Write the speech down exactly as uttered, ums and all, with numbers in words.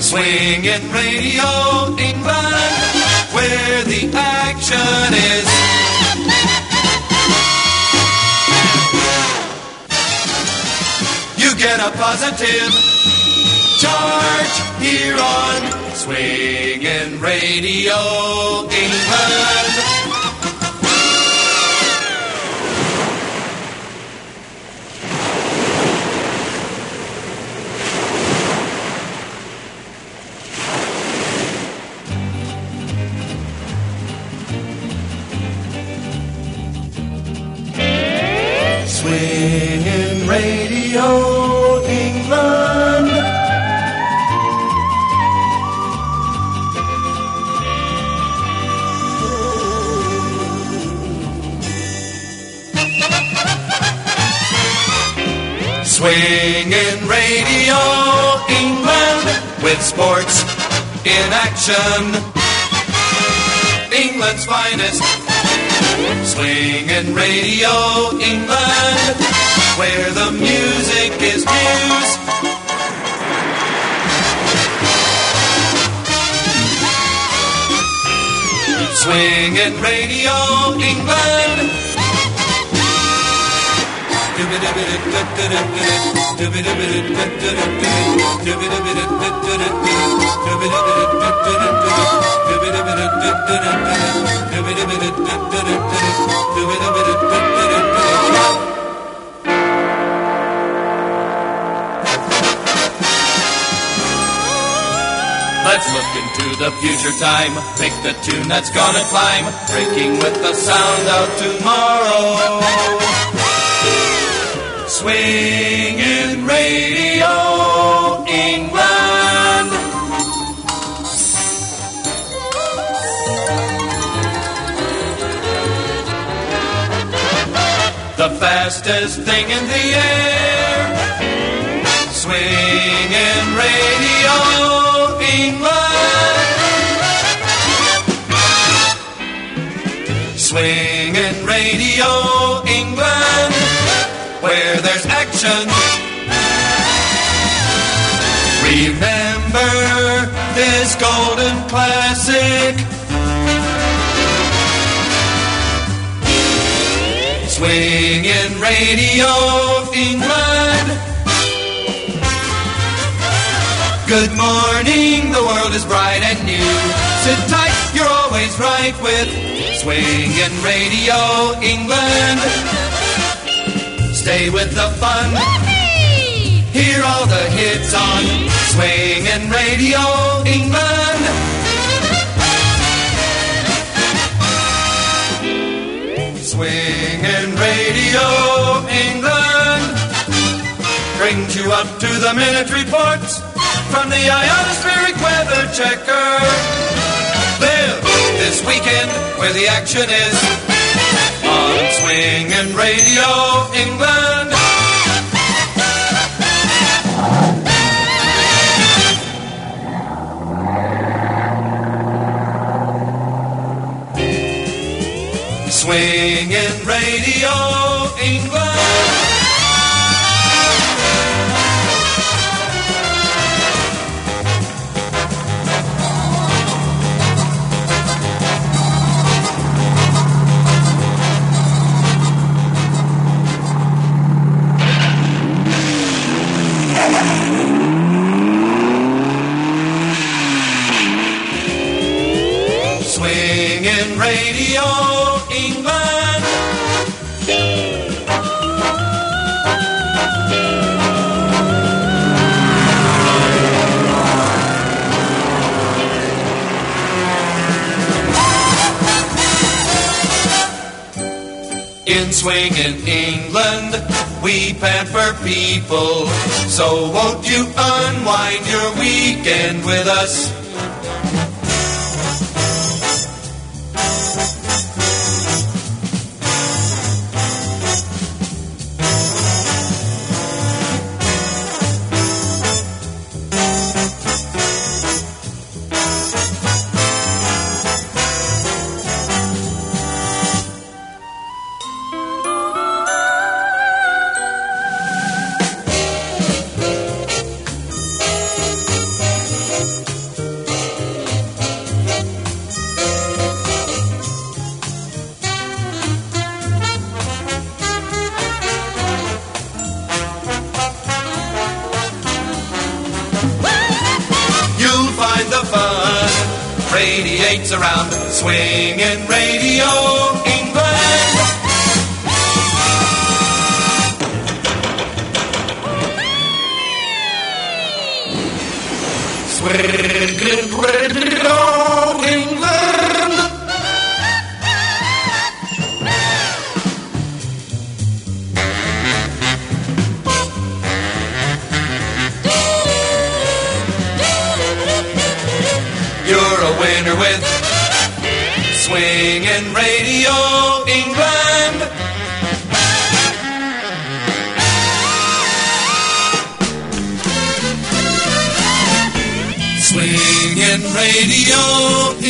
Swingin' Radio England, where the action is. You get a positive charge here on Swingin' Radio England. Swingin' Radio England. Swingin' Radio England with sports in action. England's finest. Swingin' Radio England, where the music is news. Swingin' Radio England. Let's look into the future time, pick the tune that's gonna climb, breaking with the sound of tomorrow. Swingin' Radio England. The fastest thing in the air. Swingin' Radio England. Swingin' Radio England, where there's action. Remember this golden classic. Swingin' Radio England. Good morning, the world is bright and new. Sit tight, you're always right with Swingin' Radio England. Stay with the fun. Whoopee! Hear all the hits on Swingin' Radio England. Swingin' Radio England brings you up to the minute reports from the ionospheric weather checker. Live this weekend where the action is on Swingin' Radio England. Swingin' Radio England. Swingin' Radio England. In Swingin' England, we pamper people. So won't you unwind your weekend with us? mates around. Swinging Radio England. Swinging Radio England. You're a winner with Swinging Radio England. Swinging Radio